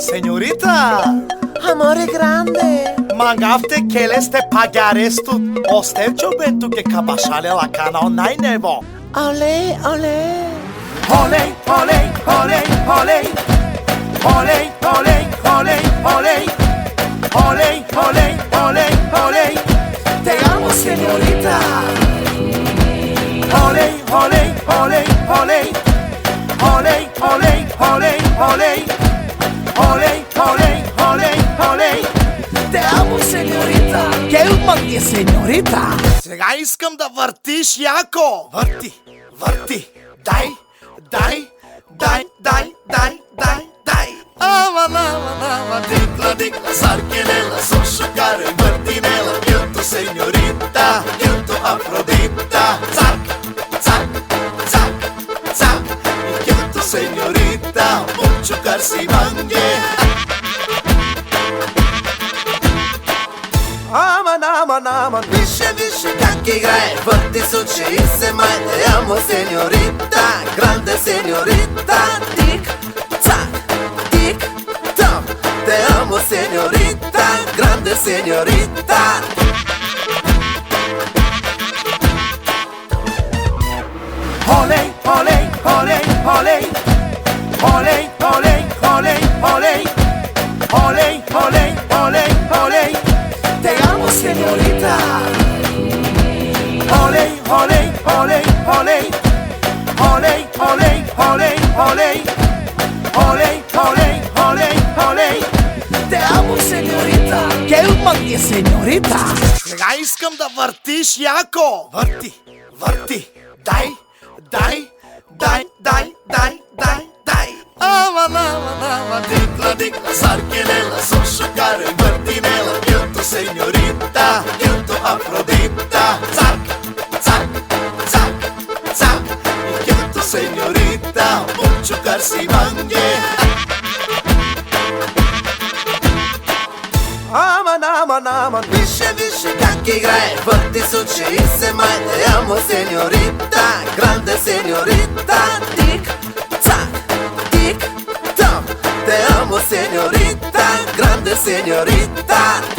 Señorita, Amore grande. mangafte che le ste pagare stu ostercio bentu che cabasciale la cana onai nevo. Olé, olé. Olé, olé, olé, olé. Olé, olé, olé, olé. Olé, olé, olé, olé. Te amo, señorita. Olé, olé, olé, olé. Olé, olé, olé, olé. Olé, olé, olé, olé. Te amo, señorita. Келмък е, señorita. Сега искам да въртиш яко. Върти, върти. Дай, дай, дай, дай, дай, дай, дай. Ама, дикла, саркинела, сушукаре, въртинела, юто, señorita, юто, Афродита. Цак, цак, цак, цак. Юто, señorita, mucho carcimangue. Аман, Виж как играе, върти с очи и се май. Те амо, señorita, grande señorita. Тик, цак, тик, там. Те амо, señorita, grande señorita. olé, olé, olé, olé. Olé, olé, olé, olé. Olé, olé, olé, olé. Te amo, señorita. Olé, olé, olé, olé. Olé, olé, olé, olé. Olé, olé, olé, olé. Te amo, señorita. Келмък е, señorita. Сега искам да въртиш яко. Върти, върти. Дай, дай, дай, дай, дай, дай, дай. Ама, дикла, саркинела, сушукаре, въртинела, юто, señorita, юто, Афродита. Цак, цак, цак, цак. Юто, señorita, mucho carcimangue. Аман. Виж как играе, върти с очи и се май. Те амо, señorita, grande señorita. Тик, цак, тик, там. Te amo, señorita, grande señorita.